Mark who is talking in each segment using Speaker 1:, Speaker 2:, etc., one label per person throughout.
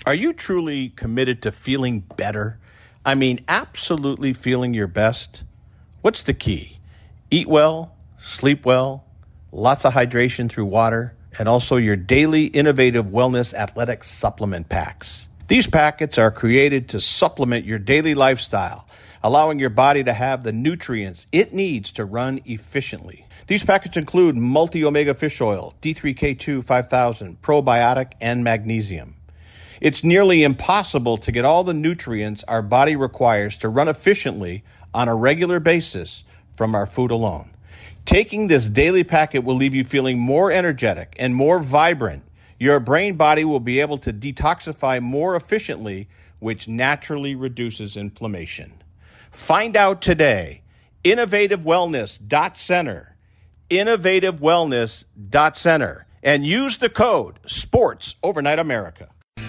Speaker 1: Are you truly committed to feeling better? I mean, absolutely feeling your best? What's the key? Eat well, sleep well, lots of hydration through water, and also your daily innovative wellness athletic supplement packs. These packets are created to supplement your daily lifestyle, allowing your body to have the nutrients it needs to run efficiently. These packets include multi-omega fish oil, D3K2 5000, probiotic, and magnesium. It's nearly impossible to get all the nutrients our body requires to run efficiently on a regular basis from our food alone. Taking this daily packet will leave you feeling more energetic and more vibrant. Your brain body will be able to detoxify more efficiently, which naturally reduces inflammation. Find out today. InnovativeWellness.center. InnovativeWellness.center. And use the code SPORTS Overnight America.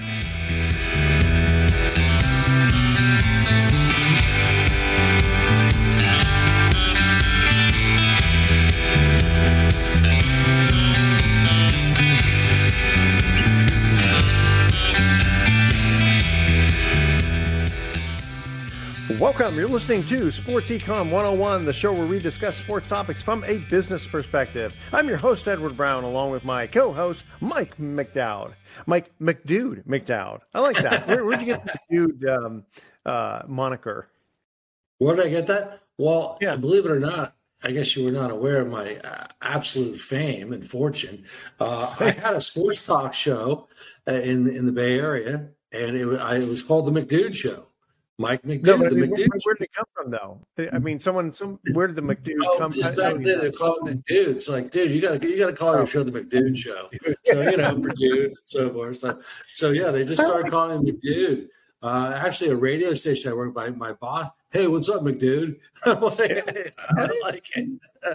Speaker 2: Welcome. You're listening to Sports Econ 101, the show where we discuss sports topics from a business perspective. I'm your host, Edward Brown, along with my co-host, Mike McDowd. Mike McDude McDowd. I like that. Where'd you get the McDude moniker?
Speaker 3: Where did I get that? Well, yeah. Believe it or not, I guess you were not aware of my absolute fame and fortune. I had a sports talk show in the Bay Area, and it was called The McDude Show. Mike McDude,
Speaker 2: no, the McDude. Where did it come from, though? I mean, where did the McDude come from?
Speaker 3: Just back then, they called it McDude. It's like, dude, you got to call your show the McDude Show. So, for dudes and so forth. So yeah, they just started calling me McDude. Actually, a radio station I work by, my boss, hey, what's up, McDude? I'm like, hey, I don't like it.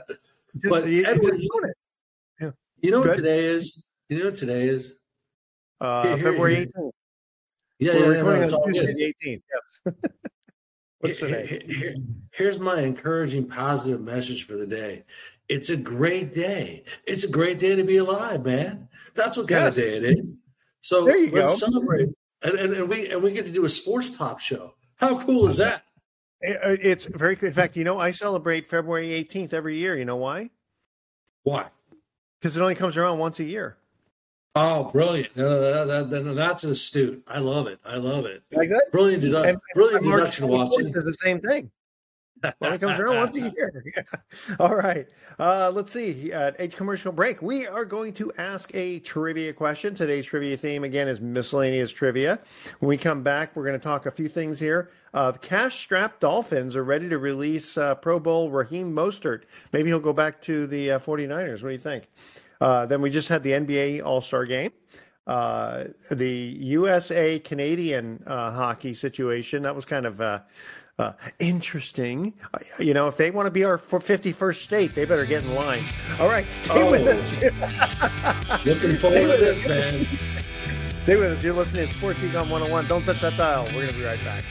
Speaker 3: But Edward, you know what today is? You know what today is?
Speaker 2: February 18th.
Speaker 3: We're recording on
Speaker 2: Tuesday the 18th. Yes. What's today?
Speaker 3: Here's my encouraging, positive message for the day. It's a great day. It's a great day to be alive, man. That's what kind of day it is. So let's celebrate. And we get to do a sports talk show. How cool is that?
Speaker 2: It's very good. In fact, I celebrate February 18th every year. You know why?
Speaker 3: Why?
Speaker 2: Because it only comes around once a year.
Speaker 3: Oh, brilliant. That's astute. I love it.
Speaker 2: Like that?
Speaker 3: Brilliant deduction, Watson.
Speaker 2: It's the same thing. Well, it comes around once a year. All right. Let's see. At a commercial break, we are going to ask a trivia question. Today's trivia theme, again, is miscellaneous trivia. When we come back, we're going to talk a few things here. The cash-strapped Dolphins are ready to release Pro Bowl Raheem Mostert. Maybe he'll go back to the 49ers. What do you think? Then we just had the NBA All-Star Game. The USA-Canadian hockey situation, that was kind of interesting. If they want to be our 51st state, they better get in line. All right, stay with us.
Speaker 3: Looking forward to this, man.
Speaker 2: Stay with us. You're listening to Sports Econ 101. Don't touch that dial. We're going to be right back.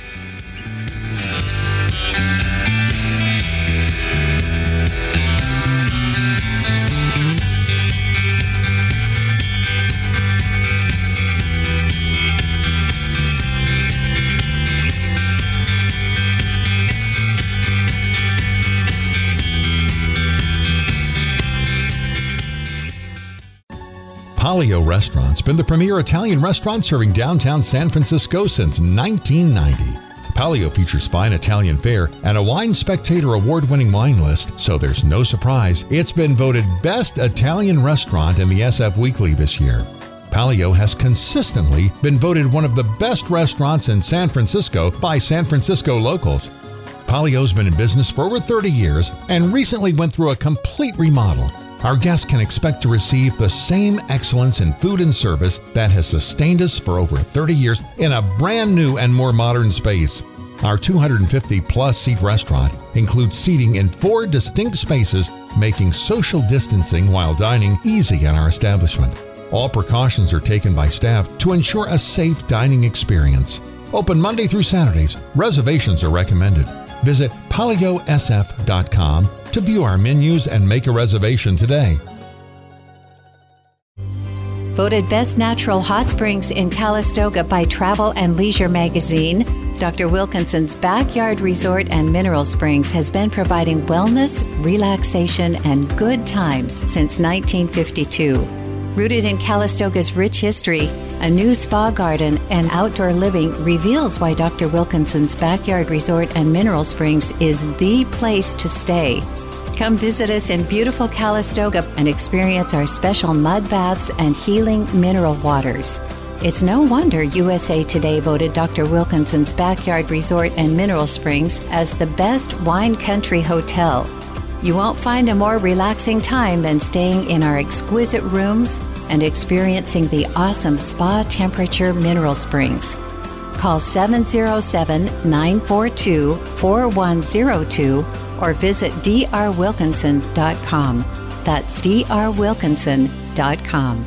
Speaker 4: Palio Restaurant's been the premier Italian restaurant serving downtown San Francisco since 1990. Palio features fine Italian fare and a Wine Spectator award-winning wine list, so there's no surprise it's been voted Best Italian Restaurant in the SF Weekly this year. Palio has consistently been voted one of the best restaurants in San Francisco by San Francisco locals. Palio's been in business for over 30 years and recently went through a complete remodel. Our guests can expect to receive the same excellence in food and service that has sustained us for over 30 years in a brand new and more modern space. Our 250-plus seat restaurant includes seating in 4 distinct spaces, making social distancing while dining easy in our establishment. All precautions are taken by staff to ensure a safe dining experience. Open Monday through Saturdays. Reservations are recommended. Visit PalioSF.com to view our menus and make a reservation today.
Speaker 5: Voted Best Natural Hot Springs in Calistoga by Travel and Leisure magazine, Dr. Wilkinson's Backyard Resort and Mineral Springs has been providing wellness, relaxation, and good times since 1952. Rooted in Calistoga's rich history, a new spa garden and outdoor living reveals why Dr. Wilkinson's Backyard Resort and Mineral Springs is the place to stay. Come visit us in beautiful Calistoga and experience our special mud baths and healing mineral waters. It's no wonder USA Today voted Dr. Wilkinson's Backyard Resort and Mineral Springs as the best wine country hotel. You won't find a more relaxing time than staying in our exquisite rooms and experiencing the awesome spa temperature mineral springs. Call 707-942-4102 or visit drwilkinson.com. That's drwilkinson.com.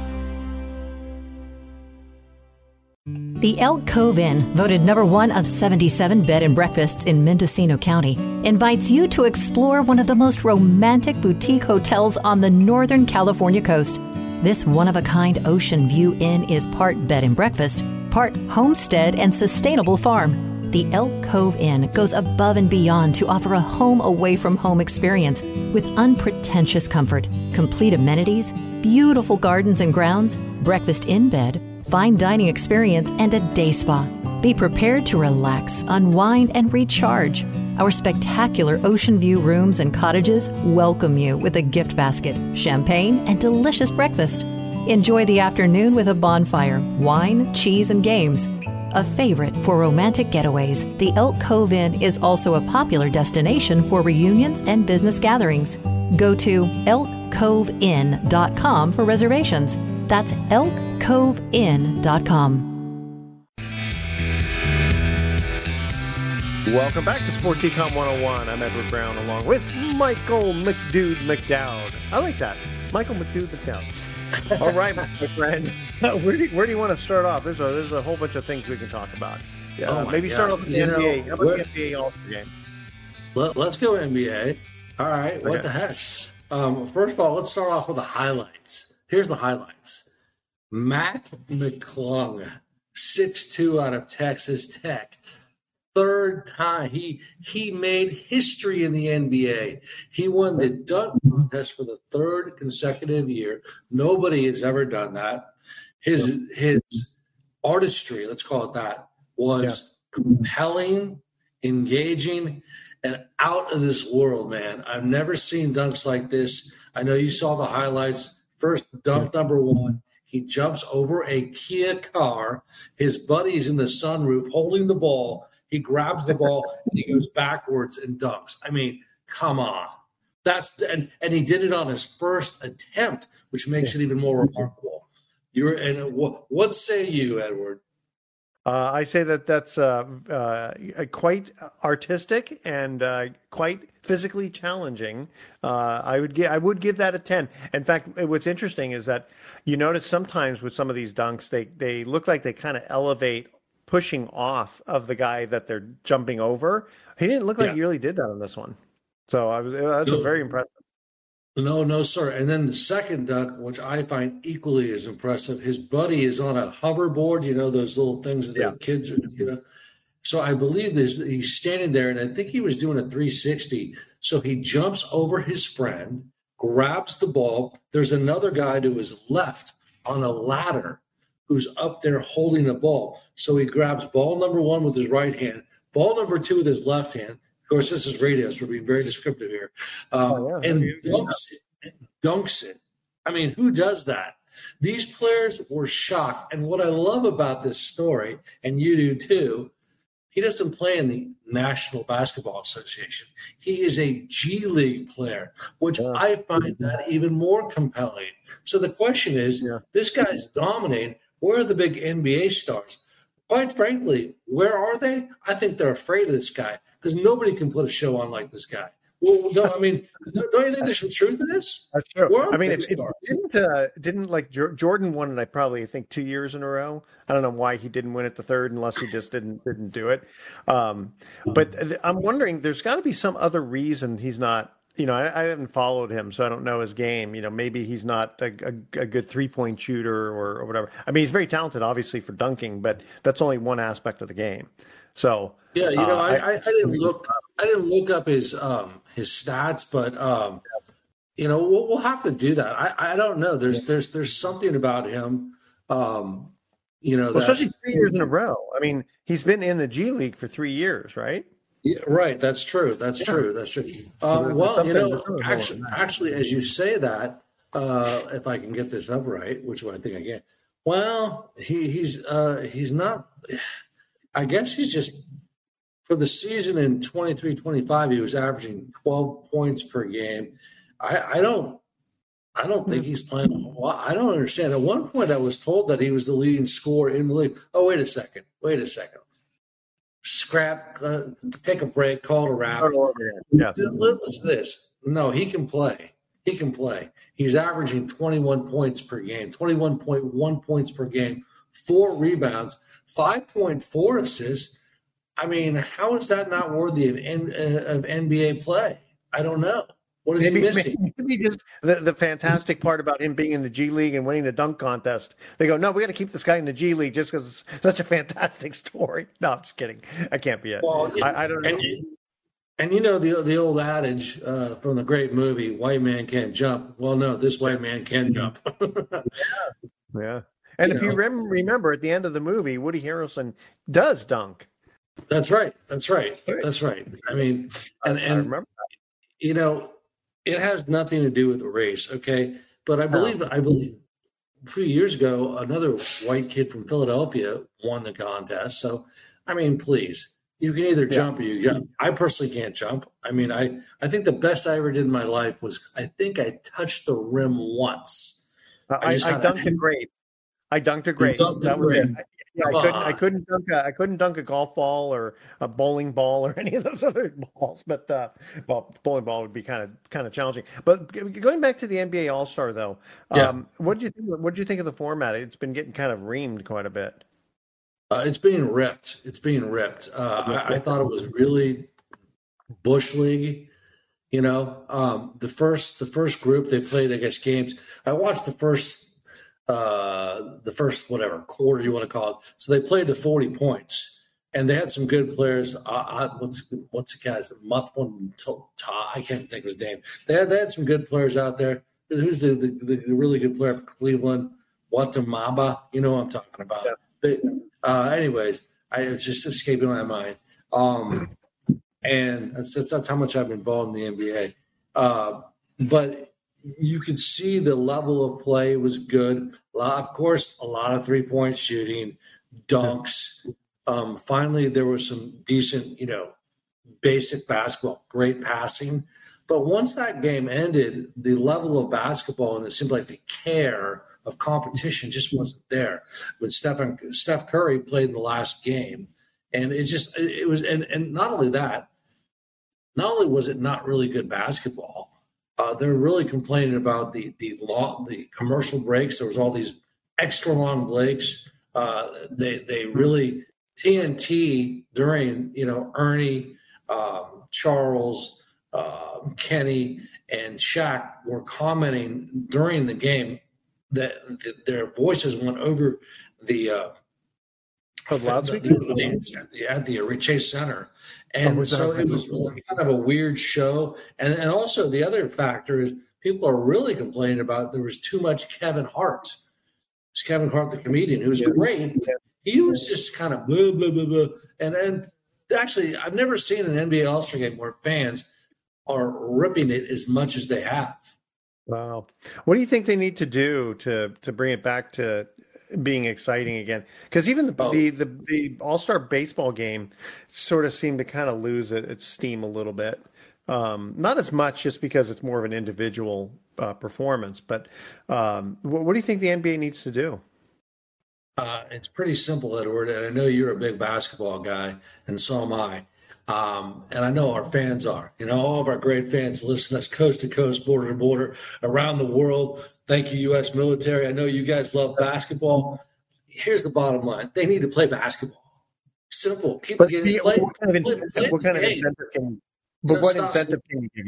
Speaker 6: The Elk Cove Inn, voted number 1 of 77 bed and breakfasts in Mendocino County, invites you to explore one of the most romantic boutique hotels on the Northern California coast. This one-of-a-kind ocean view inn is part bed and breakfast, part homestead and sustainable farm. The Elk Cove Inn goes above and beyond to offer a home-away-from-home experience with unpretentious comfort, complete amenities, beautiful gardens and grounds, breakfast in bed, fine dining experience, and a day spa. Be prepared to relax, unwind, and recharge. Our spectacular ocean view rooms and cottages welcome you with a gift basket, champagne, and delicious breakfast. Enjoy the afternoon with a bonfire, wine, cheese, and games. A favorite for romantic getaways, the Elk Cove Inn is also a popular destination for reunions and business gatherings. Go to elkcoveinn.com for reservations. That's elkcoveinn.com.
Speaker 2: Welcome back to Sports Econ 101. I'm Edward Brown along with Michael McDude McDowd. I like that. Michael McDude McDowd. All right, my friend. Where do you want to start off? There's a whole bunch of things we can talk about. Yeah, maybe start off with the NBA. How about the NBA All-Star Game?
Speaker 3: Let's go NBA. All right, okay. What the heck? First of all, let's start off with the highlights. Here's the highlights. Mac McClung, 6'2" out of Texas Tech. Third time he made history in the NBA. He won the dunk contest for the third consecutive year. Nobody has ever done that. His artistry, let's call it that, was compelling, engaging, and out of this world, man. I've never seen dunks like this. I know you saw the highlights. First dunk number 1. He jumps over a Kia car. His buddy's in the sunroof holding the ball. He grabs the ball and he goes backwards and dunks. I mean, come on. And he did it on his first attempt, which makes it even more remarkable. What say you, Edward?
Speaker 2: I say that's quite artistic and quite physically challenging. I would give that a 10. In fact, what's interesting is that you notice sometimes with some of these dunks, they look like they kind of elevate, pushing off of the guy that they're jumping over. He didn't look like he really did that on this one. So that's very impressive.
Speaker 3: No, sir. And then the second dunk, which I find equally as impressive, his buddy is on a hoverboard, those little things that the kids are, So I believe he's standing there, and I think he was doing a 360. So he jumps over his friend, grabs the ball. There's another guy to his left on a ladder who's up there holding the ball. So he grabs ball number 1 with his right hand, ball number 2 with his left hand. Of course, this is radio, so we're being very descriptive here. And dunks it. I mean, who does that? These players were shocked. And what I love about this story, and you do too, he doesn't play in the National Basketball Association. He is a G League player, which I find that even more compelling. So the question is, this guy's dominating. Where are the big NBA stars? Quite frankly, where are they? I think they're afraid of this guy because nobody can put a show on like this guy. Well, don't you think there's some truth to this?
Speaker 2: That's true. I mean, it didn't like Jordan won it. I think 2 years in a row. I don't know why he didn't win it the third, unless he just didn't do it. But I'm wondering, there's got to be some other reason he's not I haven't followed him, so I don't know his game. Maybe he's not a good 3-point shooter or whatever. I mean, he's very talented, obviously, for dunking, but that's only one aspect of the game. So
Speaker 3: yeah, I didn't look up his stats, but we'll have to do that. I don't know. There's something about him.
Speaker 2: Especially 3 years in a row. I mean, he's been in the G League for 3 years, right?
Speaker 3: Yeah, right. That's true. That's true. Actually, as you say that, if I can get this up right, which I think I can. Well, he's not. I guess he's just for the season in 23-25, he was averaging 12 points per game. I don't think he's playing a whole lot. I don't understand. At one point, I was told that he was the leading scorer in the league. Oh, wait a second. Scrap, take a break, call it a wrap.
Speaker 2: Yes.
Speaker 3: Listen to this. No, he can play. He's averaging 21 points per game, 21.1 points per game, 4 rebounds, 5.4 assists. I mean, how is that not worthy of NBA play? I don't know. What is he missing?
Speaker 2: Maybe just the fantastic part about him being in the G League and winning the dunk contest. They go, no, we got to keep this guy in the G League just because it's such a fantastic story. No, I'm just kidding. I can't be it. Well, I don't know.
Speaker 3: And the old adage from the great movie, white man can't jump. Well, no, this white man can jump.
Speaker 2: Yeah. And if you remember at the end of the movie, Woody Harrelson does dunk.
Speaker 3: That's right. I mean, and
Speaker 2: I remember that.
Speaker 3: It has nothing to do with race, okay? But I believe a few years ago, another white kid from Philadelphia won the contest. So, I mean, please, you can either jump or you jump. I personally can't jump. I mean, I think the best I ever did in my life was I think I touched the rim once.
Speaker 2: I dunked it great. That was it. I couldn't dunk a golf ball or a bowling ball or any of those other balls. But bowling ball would be kind of challenging. But going back to the NBA All-Star though, what do you think of the format? It's been getting kind of reamed quite a bit.
Speaker 3: It's being ripped. I thought it was really Bush League. The first group they played, I guess, games. I watched the first whatever quarter you want to call it. So they played to 40 points, and they had some good players. What's the guy's I can't think of his name. They had some good players out there. Who's the really good player for Cleveland? Watanabe, you know what I'm talking about. Yeah. Anyways, it's just escaping my mind. And that's how much I've been involved in the NBA. But you could see the level of play was good. Of course, a lot of 3-point shooting, dunks. Finally, there was some decent, basic basketball, great passing. But once that game ended, the level of basketball and it seemed like the care of competition just wasn't there. When Steph Curry played in the last game, and it was not only that, not only was it not really good basketball. They're really complaining about the commercial breaks. There was all these extra long breaks. They really TNT during Ernie, Charles, Kenny, and Shaq were commenting during the game that their voices went over the
Speaker 2: loudspeaker
Speaker 3: at the Chase Center. And so it was kind of a weird show. And also the other factor is people are really complaining about there was too much Kevin Hart. It's Kevin Hart, the comedian, who's great. He was just kind of blah, blah, blah, blah. And actually, I've never seen an NBA All-Star game where fans are ripping it as much as they have.
Speaker 2: Wow. What do you think they need to do to bring it back to being exciting again? Because even the All-Star baseball game sort of seemed to kind of lose its steam a little bit. Not as much just because it's more of an individual performance, but what do you think the NBA needs to do?
Speaker 3: It's pretty simple, Edward, and I know you're a big basketball guy, and so am I. And I know our fans are. All of our great fans listen to us coast to coast, border to border, around the world. Thank you, U.S. military. I know you guys love basketball. Here's the bottom line. They need to play basketball. Simple. Keep the game played.
Speaker 2: What kind of incentive can you give them?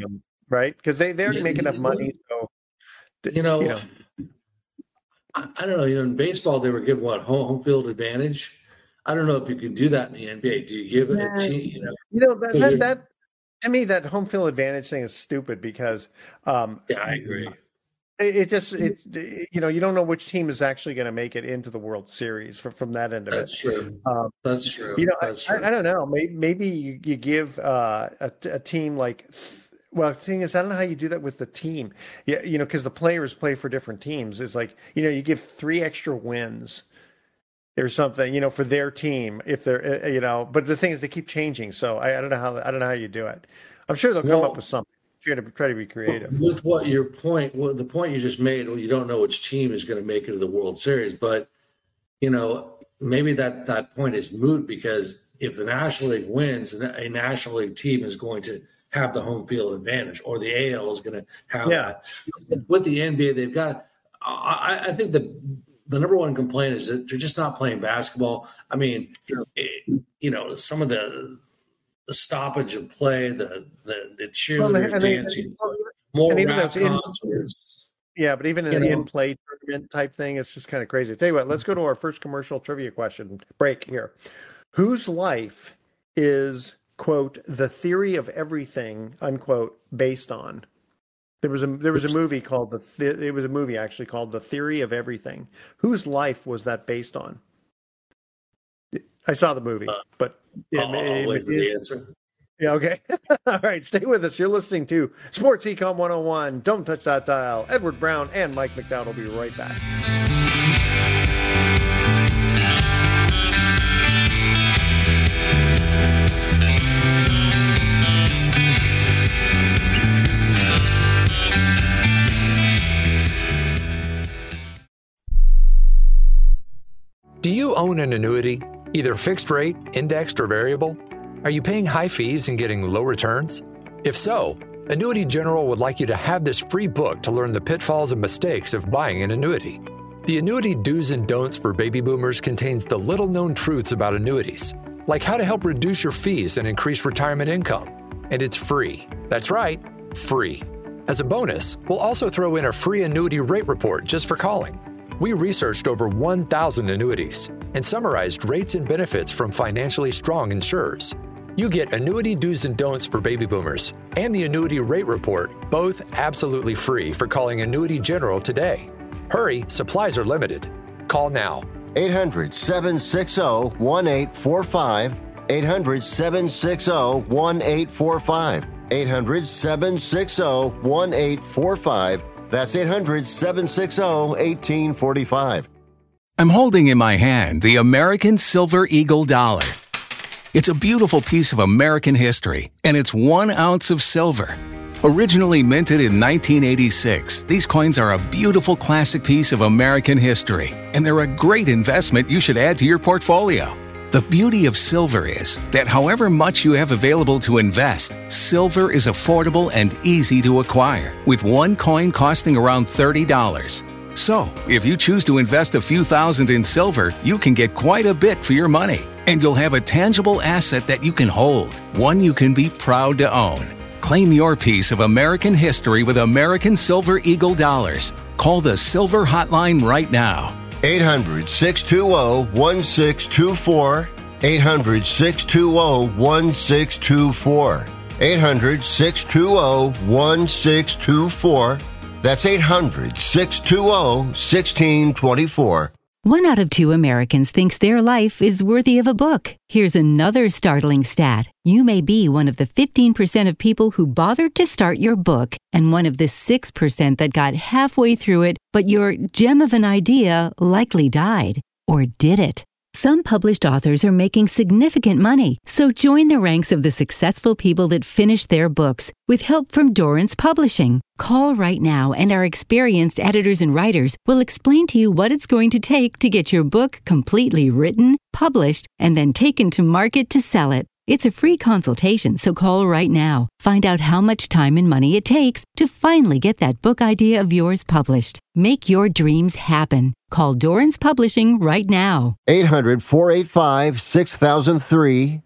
Speaker 2: right? Because they already make enough money. So,
Speaker 3: I don't know. In baseball, they were given home field advantage. I don't know if you can do that in the NBA. Do you give it a team?
Speaker 2: That to me, that home field advantage thing is stupid because
Speaker 3: I agree.
Speaker 2: You don't know which team is actually going to make it into the World Series from that end of
Speaker 3: That's
Speaker 2: it.
Speaker 3: True. That's true. That's
Speaker 2: true. I don't know. Maybe you give a team like. Well, the thing is, I don't know how you do that with the team. Yeah, because the players play for different teams. It's like you give 3 extra wins or something, for their team if they're, But the thing is, they keep changing. So I don't know how you do it. I'm sure they'll come up with something. You're going to try to be creative.
Speaker 3: With the point you just made, you don't know which team is going to make it to the World Series, but maybe that point is moot because if the National League wins, a National League team is going to have the home field advantage, or the AL is going to have that. With the NBA, they've got. I think the number one complaint is that they're just not playing basketball. I mean, some of the stoppage of play, the cheerleaders dancing, more rap concerts.
Speaker 2: Yeah, but even an in-play tournament type thing, it's just kind of crazy. I'll tell you what, let's go to our first commercial trivia question break here. Whose life is, quote, the theory of everything, unquote, based on? There was a movie called actually called The Theory of Everything. Whose life was that based on? I saw the movie, but
Speaker 3: I'll wait for the answer.
Speaker 2: Yeah, okay. All right, stay with us. You're listening to Sports Econ 101. Don't touch that dial. Edward Brown and Mike McDowell will be right back.
Speaker 7: Do you own an annuity, either fixed rate, indexed, or variable? Are you paying high fees and getting low returns? If so, Annuity General would like you to have this free book to learn the pitfalls and mistakes of buying an annuity. The Annuity Do's and Don'ts for Baby Boomers contains the little-known truths about annuities, like how to help reduce your fees and increase retirement income. And it's free. That's right, free. As a bonus, we'll also throw in a free annuity rate report just for calling. We researched over 1,000 annuities and summarized rates and benefits from financially strong insurers. You get Annuity Do's and Don'ts for Baby Boomers and the Annuity Rate Report, both absolutely free for calling Annuity General today. Hurry, supplies are limited. Call now.
Speaker 8: 800-760-1845. 800-760-1845. 800-760-1845. That's 800-760-1845.
Speaker 9: I'm holding in my hand the American Silver Eagle dollar. It's a beautiful piece of American history, and it's 1 ounce of silver. Originally minted in 1986, these coins are a beautiful classic piece of American history, and they're a great investment you should add to your portfolio. The beauty of silver is that however much you have available to invest, silver is affordable and easy to acquire, with one coin costing around $30. So, if you choose to invest a few thousand in silver, you can get quite a bit for your money, and you'll have a tangible asset that you can hold, one you can be proud to own. Claim your piece of American history with American Silver Eagle dollars. Call the Silver Hotline right now.
Speaker 8: 800-620-1624. 800-620-1624. 800-620-1624. That's 800-620-1624.
Speaker 6: 1 out of 2 Americans thinks their life is worthy of a book. Here's another startling stat. You may be one of the 15% of people who bothered to start your book and one of the 6% that got halfway through it, but your gem of an idea likely died. Or did it? Some published authors are making significant money, so join the ranks of the successful people that finished their books with help from Dorrance Publishing. Call right now and our experienced editors and writers will explain to you what it's going to take to get your book completely written, published, and then taken to market to sell it.
Speaker 10: It's a free consultation, so call right now. Find out how much time and money it takes to finally get that book idea of yours published. Make your dreams happen. Call Dorrance Publishing right now.
Speaker 8: 800-485-6003.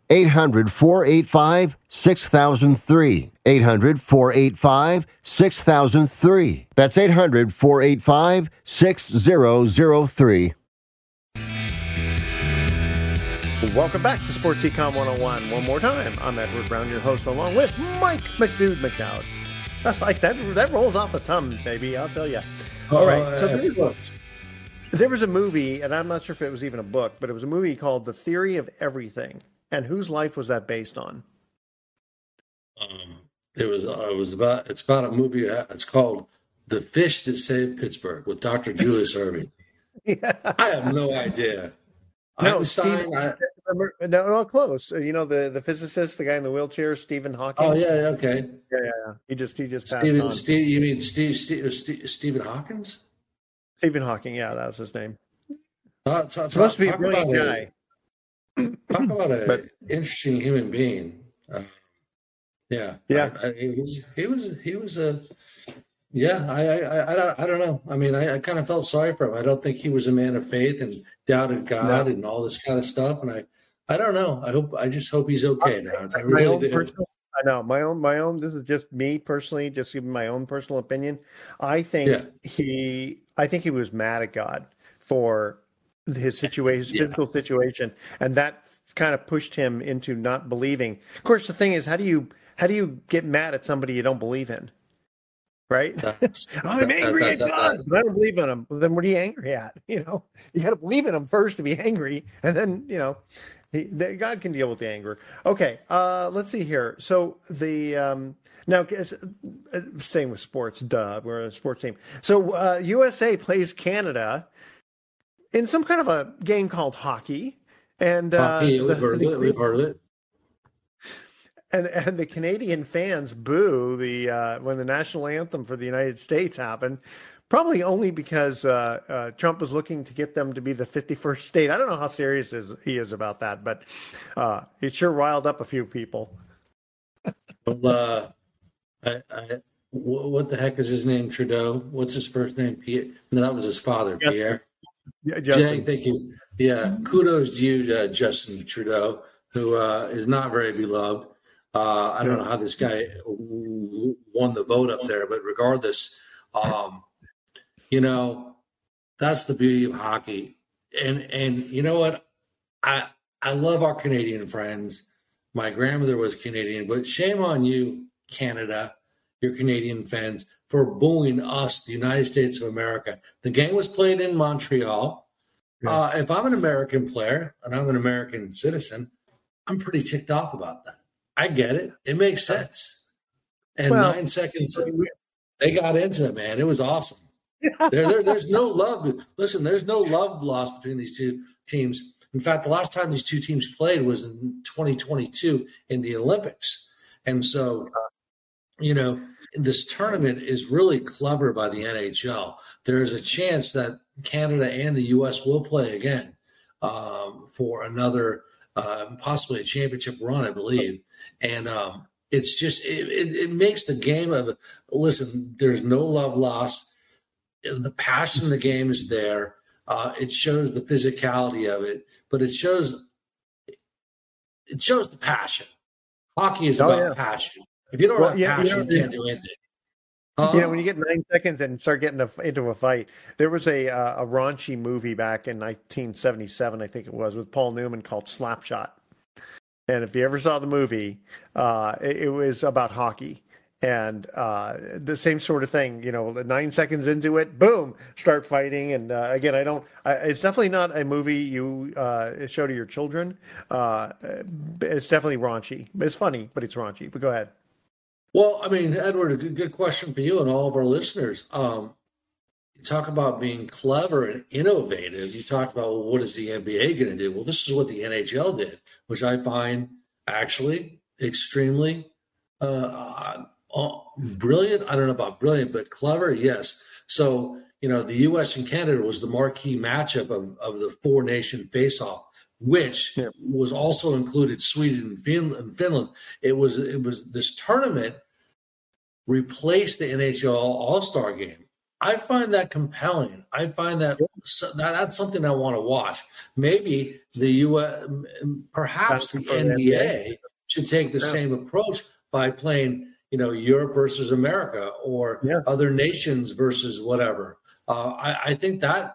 Speaker 8: 800-485-6003. 800-485-6003. That's 800-485-6003.
Speaker 2: Welcome back to Sports Econ 101. One more time, I'm Edward Brown, your host, along with Mike McDude McDowd. That's like that rolls off the tongue, baby, I'll tell you. All right, so there was a movie, and I'm not sure if it was even a book, but it was a movie called The Theory of Everything. And whose life was that based on?
Speaker 3: It's about a movie. It's called The Fish That Saved Pittsburgh with Dr. Julius Erving.
Speaker 2: Yeah.
Speaker 3: I have no idea.
Speaker 2: No, no, close. You know the physicist, the guy in the wheelchair, Stephen Hawking.
Speaker 3: Oh yeah, okay.
Speaker 2: Yeah. He just passed on.
Speaker 3: You mean Stephen Hawkins?
Speaker 2: Stephen Hawking, yeah, that was his name.
Speaker 3: Supposed
Speaker 2: to be a brilliant guy.
Speaker 3: Talk about an interesting human being. Yeah. He was a. Yeah, I don't know. I mean, I kind of felt sorry for him. I don't think he was a man of faith and doubted God and all this kind of stuff. And I don't know. I just hope he's okay now. I really do.
Speaker 2: I know my own. This is just me personally, just giving my own personal opinion. I think he was mad at God for his situation, his physical situation, and that kind of pushed him into not believing. Of course, the thing is, how do you get mad at somebody you don't believe in? Right? I'm angry at God, but I don't believe in him. Well, then what are you angry at? You got to believe in him first to be angry, and then God can deal with the anger. Okay, let's see here. So now staying with sports, we're a sports team. So USA plays Canada in some kind of a game called hockey, and
Speaker 3: we've heard of it.
Speaker 2: And the Canadian fans boo when the national anthem for the United States happened, probably only because Trump was looking to get them to be the 51st state. I don't know how serious he is about that, but it sure riled up a few people.
Speaker 3: Well, what the heck is his name? Trudeau? What's his first name? Pierre? No, that was his father, Pierre.
Speaker 2: Yeah, Justin.
Speaker 3: Thank you. Yeah, kudos to you, Justin Trudeau, who is not very beloved. I don't know how this guy won the vote up there, but regardless, that's the beauty of hockey. And you know what? I love our Canadian friends. My grandmother was Canadian, but shame on you, Canada, your Canadian fans, for booing us, the United States of America. The game was played in Montreal. Yeah. If I'm an American player and I'm an American citizen, I'm pretty ticked off about that. I get it. It makes sense. And 9 seconds, they got into it, man. It was awesome. There's no love. Listen, there's no love lost between these two teams. In fact, the last time these two teams played was in 2022 in the Olympics. And so, this tournament is really clever by the NHL. There's a chance that Canada and the U.S. will play again for another possibly a championship run, I believe. And it's just it makes the game of listen. There's no love lost. The passion in the game is there. It shows the physicality of it, but it shows the passion. Hockey is about passion. If you don't have passion, you can't do anything.
Speaker 2: When you get 9 seconds and start getting into a fight, there was a raunchy movie back in 1977, I think it was, with Paul Newman called Slapshot. And if you ever saw the movie, it was about hockey. And the same sort of thing, 9 seconds into it, boom, start fighting. And again, it's definitely not a movie you show to your children. It's definitely raunchy. It's funny, but it's raunchy. But go ahead.
Speaker 3: Well, I mean, Edward, a good question for you and all of our listeners. You talk about being clever and innovative. You talked about, what is the NBA going to do? Well, this is what the NHL did, which I find actually extremely brilliant. I don't know about brilliant, but clever, yes. So, the U.S. and Canada was the marquee matchup of the four-nation face-off which was also included Sweden and Finland. It was this tournament replaced the NHL All-Star Game. I find that compelling. I find that that's something I want to watch. Maybe the U.S., perhaps the NBA should take the same approach by playing, Europe versus America or other nations versus whatever. I think the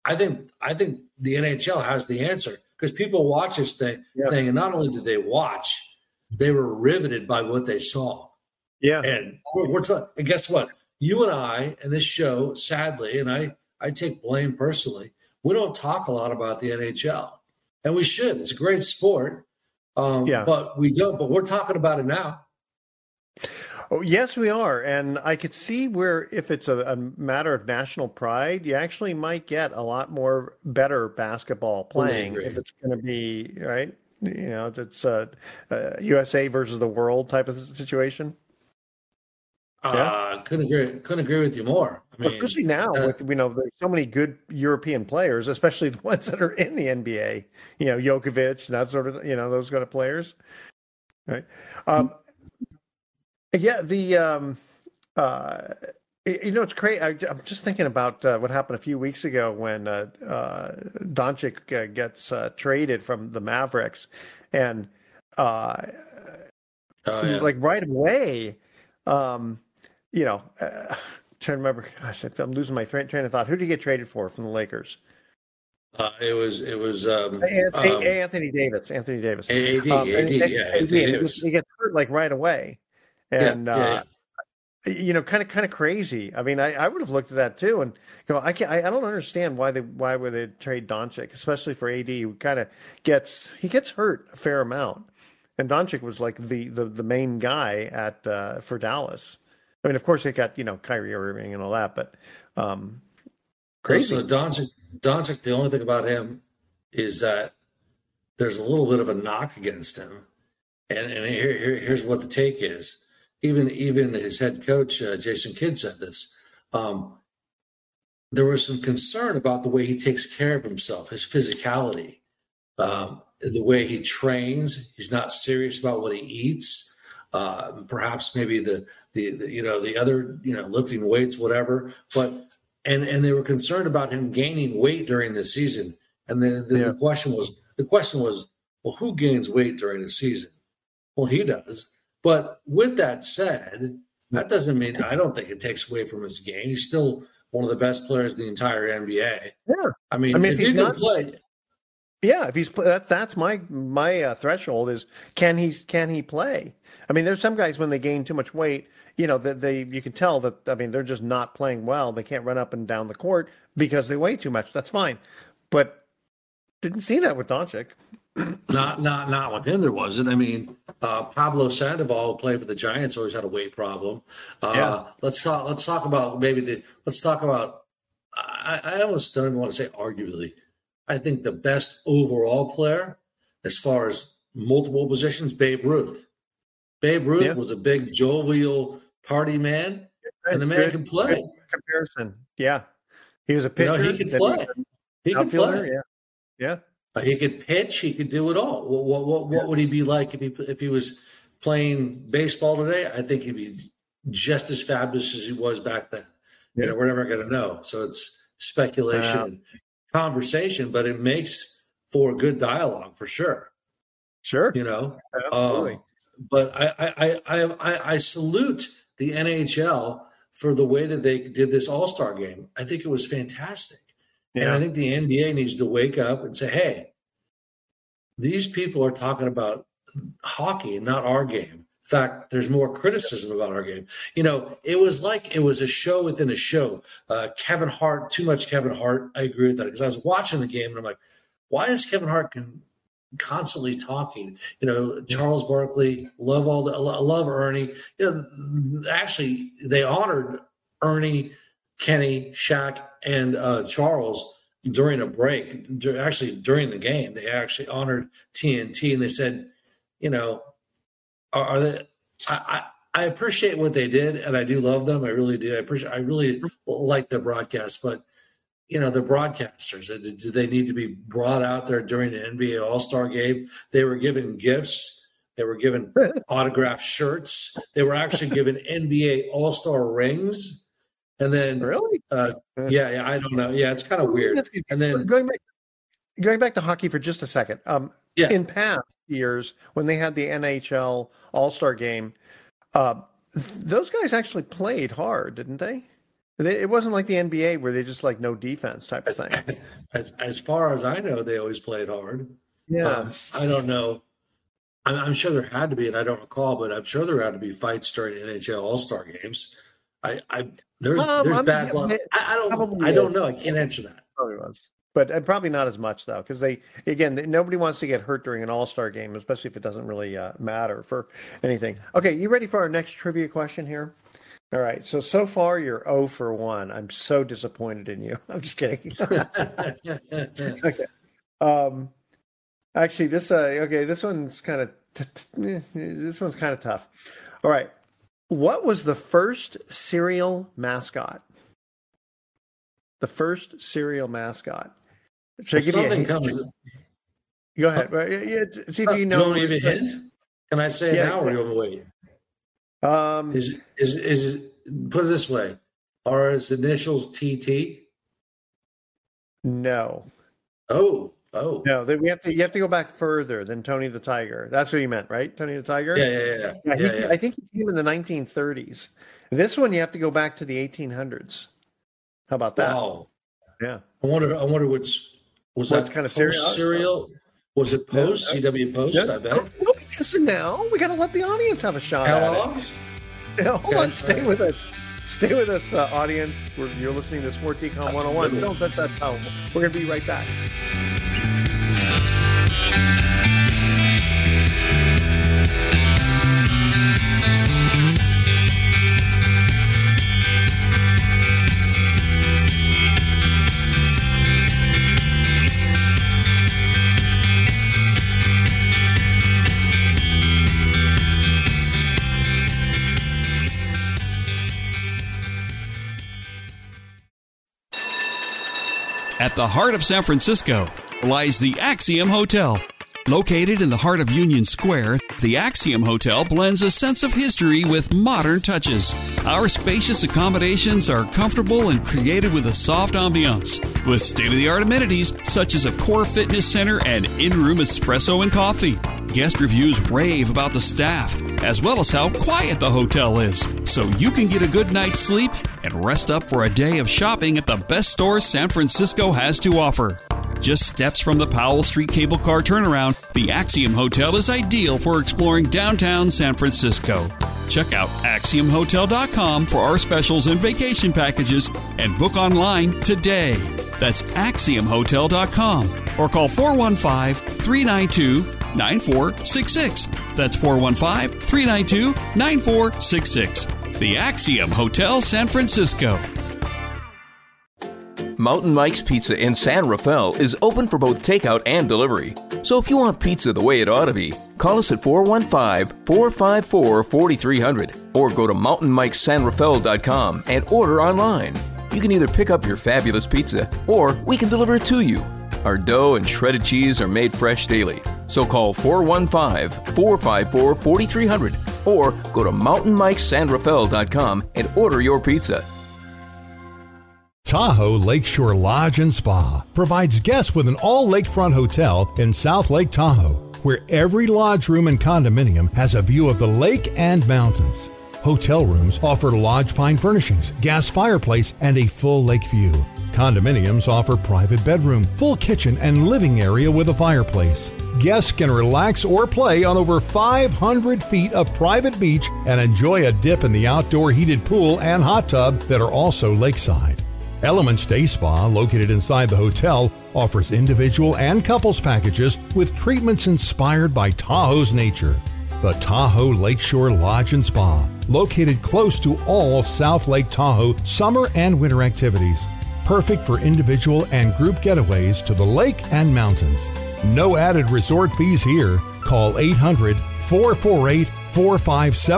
Speaker 3: NHL has the answer because people watch this thing, and not only did they watch, they were riveted by what they saw. Yeah, and and guess what? You and I, and this show, sadly, and I take blame personally, we don't talk a lot about the NHL, and we should. It's a great sport, but we don't. But we're talking about it now.
Speaker 2: Oh, yes, we are. And I could see where if it's a matter of national pride, you actually might get a lot more better basketball playing if it's going to be, right? It's USA versus the world type of situation.
Speaker 3: Couldn't agree with you more. I mean,
Speaker 2: especially now with there's so many good European players, especially the ones that are in the NBA. Jokovic, that sort of those kind of players, right? It's great. I'm just thinking about what happened a few weeks ago when Doncic gets traded from the Mavericks, and like right away. Trying to remember. Gosh, I'm losing my train of thought. Who did he get traded for from the Lakers?
Speaker 3: It was
Speaker 2: Anthony Davis. Anthony Davis.
Speaker 3: Anthony Davis.
Speaker 2: He gets hurt like right away, and kind of crazy. I mean, I would have looked at that too, and I don't understand why would they trade Doncic, especially for AD, who kind of gets hurt a fair amount. And Doncic was like the main guy for Dallas. I mean, of course, they got Kyrie Irving and all that, but crazy.
Speaker 3: So Doncic, the only thing about him is that there's a little bit of a knock against him, and here's what the take is. Even his head coach Jason Kidd said this. There was some concern about the way he takes care of himself, his physicality. The way he trains, he's not serious about what he eats. Perhaps maybe the other lifting weights, whatever. But and they were concerned about him gaining weight during the season. And the question was, well, who gains weight during the season? Well, he does. But with that said, that doesn't mean I don't think it takes away from his game. He's still one of the best players in the entire NBA.
Speaker 2: Yeah,
Speaker 3: I mean if he's not play.
Speaker 2: Yeah, if he's that's my threshold is can he play? I mean, there's some guys when they gain too much weight, you can tell that. I mean, they're just not playing well. They can't run up and down the court because they weigh too much. That's fine, but didn't see that with Doncic.
Speaker 3: Not with him. There wasn't. I mean, Pablo Sandoval, who played for the Giants, always had a weight problem. Let's talk about I almost don't even want to say arguably. I think the best overall player, as far as multiple positions, Babe Ruth. Babe Ruth was a big, jovial party man, and the man can play.
Speaker 2: Comparison, he was a pitcher.
Speaker 3: He could play. He could play.
Speaker 2: Yeah.
Speaker 3: He could pitch. He could do it all. What would he be like if he was playing baseball today? I think he'd be just as fabulous as he was back then. We're never going to know. So it's speculation and conversation, but it makes for good dialogue for sure.
Speaker 2: Sure.
Speaker 3: Absolutely. But I salute the NHL for the way that they did this All-Star game. I think it was fantastic. Yeah. And I think the NBA needs to wake up and say, hey, these people are talking about hockey and not our game. In fact, there's more criticism about our game. It was like it was a show within a show. Kevin Hart, too much Kevin Hart. I agree with that because I was watching the game and I'm like, why is Kevin Hart constantly talking? Charles Barkley, love Ernie. Actually, they honored Ernie, Kenny, Shaq, and Charles during a break. Actually, during the game, they actually honored TNT, and they said, are they? I appreciate what they did, and I do love them. I really do. I really like their broadcast, but the broadcasters. Do they need to be brought out there during the NBA All-Star game? They were given gifts. They were given autographed shirts. They were actually given NBA All-Star rings. And then,
Speaker 2: really?
Speaker 3: Yeah, I don't know. Yeah, it's kind of weird. And then
Speaker 2: going back to hockey for just a second. In past years, when they had the NHL All-Star game, those guys actually played hard, didn't they? It wasn't like the NBA where they just like no defense type of thing.
Speaker 3: As far as I know, they always played hard.
Speaker 2: Yeah.
Speaker 3: I don't know. I'm sure there had to be, and I don't recall, but I'm sure there had to be fights during NHL All-Star games. There's bad luck. I don't know. I can't answer that.
Speaker 2: Probably was, but probably not as much though, because nobody wants to get hurt during an All-Star game, especially if it doesn't really matter for anything. Okay, you ready for our next trivia question here? All right. So far you're 0 for 1. I'm so disappointed in you. I'm just kidding. Okay. Actually, this one's kind of tough. All right. What was the first cereal mascot? The first cereal mascot. Should I give you a hint? Go ahead. See if you know.
Speaker 3: Do you want me to hint? Can I say it now, or do you want to wait? Is it, put it this way? Are his initials TT?
Speaker 2: No.
Speaker 3: Oh.
Speaker 2: No, you have to go back further than Tony the Tiger. That's what you meant, right? Tony the Tiger?
Speaker 3: Yeah.
Speaker 2: I think he came in the 1930s. This one you have to go back to the 1800s. How about that?
Speaker 3: Wow.
Speaker 2: Yeah.
Speaker 3: I wonder was that
Speaker 2: kind of
Speaker 3: cereal? Was it Post? CW Post, I bet.
Speaker 2: Listen now. We got to let the audience have a shot
Speaker 3: Kellogg's?
Speaker 2: at it. Hold on. Stay with us. Stay with us, audience. You're listening to Sports Econ 101. Don't touch that phone. We're going to be right back.
Speaker 11: At the heart of San Francisco lies the Axiom Hotel. Located in the heart of Union Square, the Axiom Hotel blends a sense of history with modern touches. Our spacious accommodations are comfortable and created with a soft ambiance, with state-of-the-art amenities such as a core fitness center and in-room espresso and coffee. Guest reviews rave about the staff, as well as how quiet the hotel is, so you can get a good night's sleep and rest up for a day of shopping at the best stores San Francisco has to offer. Just steps from the Powell Street cable car turnaround, the Axiom Hotel is ideal for exploring downtown San Francisco. Check out AxiomHotel.com for our specials and vacation packages and book online today. That's AxiomHotel.com or call 415-392-9466. That's 415-392-9466. The Axiom Hotel, San Francisco.
Speaker 12: Mountain Mike's Pizza in San Rafael is open for both takeout and delivery. So if you want pizza the way it ought to be, call us at 415-454-4300 or go to mountainmikesanrafael.com and order online. You can either pick up your fabulous pizza or we can deliver it to you. Our dough and shredded cheese are made fresh daily. So call 415-454-4300 or go to mountainmikesanrafael.com and order your pizza.
Speaker 4: Tahoe Lakeshore Lodge and Spa provides guests with an all-lakefront hotel in South Lake Tahoe, where every lodge room and condominium has a view of the lake and mountains. Hotel rooms offer lodge pine furnishings, gas fireplace, and a full lake view. Condominiums offer private bedroom, full kitchen, and living area with a fireplace. Guests can relax or play on over 500 feet of private beach and enjoy a dip in the outdoor heated pool and hot tub that are also lakeside. Elements Day Spa, located inside the hotel, offers individual and couples packages with treatments inspired by Tahoe's nature. The Tahoe Lakeshore Lodge and Spa, located close to all South Lake Tahoe summer and winter activities. Perfect for individual and group getaways to the lake and mountains. No added resort fees here. Call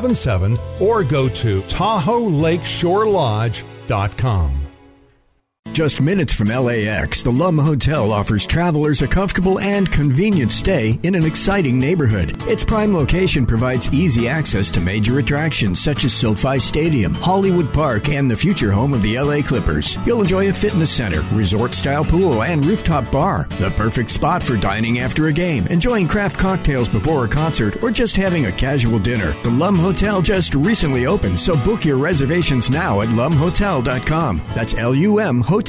Speaker 4: 800-448-4577 or go to TahoeLakeshoreLodge.com.
Speaker 13: Just minutes from LAX, the Lum Hotel offers travelers a comfortable and convenient stay in an exciting neighborhood. Its prime location provides easy access to major attractions such as SoFi Stadium, Hollywood Park, and the future home of the LA Clippers. You'll enjoy a fitness center, resort-style pool, and rooftop bar. The perfect spot for dining after a game, enjoying craft cocktails before a concert, or just having a casual dinner. The Lum Hotel just recently opened, so book your reservations now at lumhotel.com. That's LUM Hotel.com.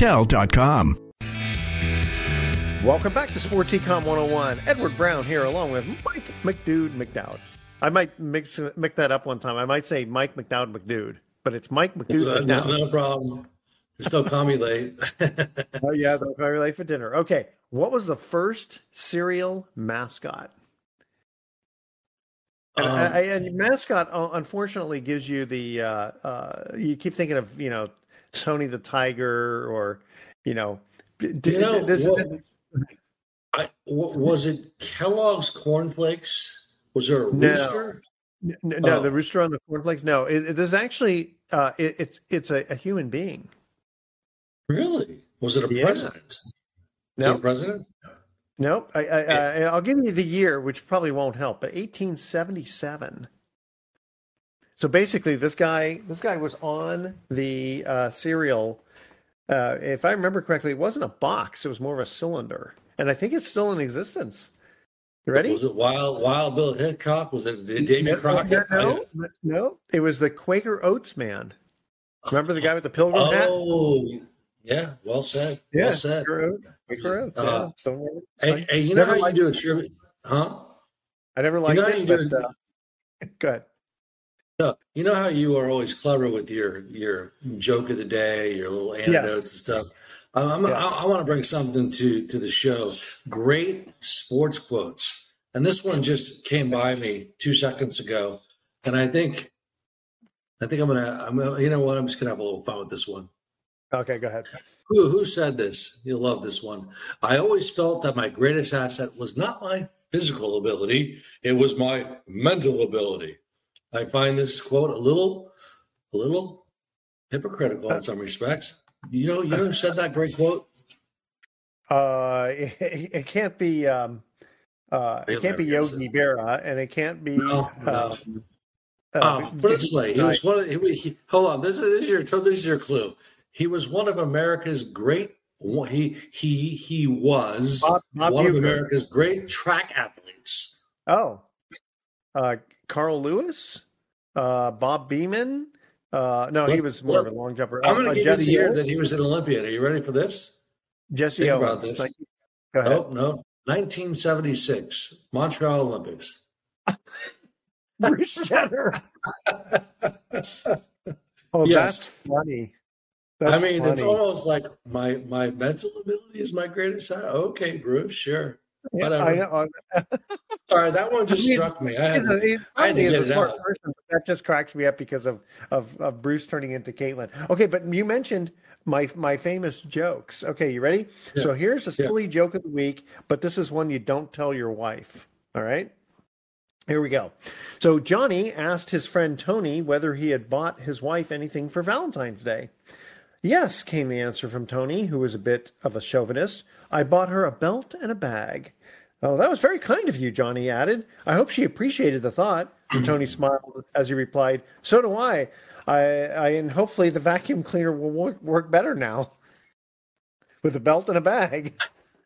Speaker 2: Welcome back to Sports Econ 101. Edward Brown here, along with Mike McDude McDowd. I might mix that up one time. I might say Mike McDowd McDude, but it's Mike McDude McDowd.
Speaker 3: No problem. Just don't call me late.
Speaker 2: Oh, yeah, don't call me late for dinner. Okay, what was the first cereal mascot? And mascot, unfortunately, gives you the you keep thinking of, Tony the Tiger, or,
Speaker 3: was it Kellogg's Cornflakes? Was there a rooster?
Speaker 2: No, the rooster on the cornflakes. No, it is actually it's a human being.
Speaker 3: Really? Was it a president?
Speaker 2: No,
Speaker 3: was it a president?
Speaker 2: Nope. I'll give you the year, which probably won't help, but 1877. So basically, this guy was on the cereal. If I remember correctly, it wasn't a box; it was more of a cylinder, and I think it's still in existence. You ready?
Speaker 3: Was it Wild Bill Hickok? Was it Davy Crockett?
Speaker 2: No, it was the Quaker Oats man. Remember the guy with the pilgrim hat?
Speaker 3: Oh, yeah. Well said.
Speaker 2: Yeah,
Speaker 3: well said.
Speaker 2: Quaker Oats. Yeah.
Speaker 3: Hey, you know how you do it, Shirley? Huh?
Speaker 2: I never liked it. But, go ahead.
Speaker 3: No, you know how you are always clever with your joke of the day, your little anecdotes and stuff. I want to bring something to the show. Great sports quotes, and this one just came by me 2 seconds ago, and I think I'm gonna. You know what? I'm just gonna have a little fun with this one.
Speaker 2: Okay, go ahead.
Speaker 3: Who said this? You'll love this one. I always felt that my greatest asset was not my physical ability; it was my mental ability. I find this quote a little hypocritical in some respects. You know who said that great quote?
Speaker 2: It can't be it can't be Yogi Berra, and it can't be.
Speaker 3: No. Put it this way: he was one of. Hold on. This is your clue. He was one of America's great. He was
Speaker 2: Bob
Speaker 3: one of America's great track athletes.
Speaker 2: Oh, Carl Lewis, Bob Beeman. No, he was more of a long jumper.
Speaker 3: I'm going to give you the year that he was an Olympian. Are you ready for this?
Speaker 2: Jesse
Speaker 3: Think
Speaker 2: Owens.
Speaker 3: about this.
Speaker 2: Go ahead.
Speaker 3: No. 1976 Montreal Olympics.
Speaker 2: Bruce Jenner. Oh,
Speaker 3: yes.
Speaker 2: That's funny.
Speaker 3: It's almost like my mental ability is my greatest. Okay, Bruce, sure.
Speaker 2: Yeah,
Speaker 3: whatever.
Speaker 2: I know.
Speaker 3: Sorry, that one just struck me. I had to get it out.
Speaker 2: That just cracks me up because of Bruce turning into Caitlyn. Okay, but you mentioned my famous jokes. Okay, you ready? Yeah. So here's a silly joke of the week, but this is one you don't tell your wife. All right? Here we go. So Johnny asked his friend Tony whether he had bought his wife anything for Valentine's Day. Yes, came the answer from Tony, who was a bit of a chauvinist. I bought her a belt and a bag. Oh, that was very kind of you, Johnny added. I hope she appreciated the thought. And Tony smiled as he replied, so do I. And hopefully the vacuum cleaner will work better now. With a belt and a bag.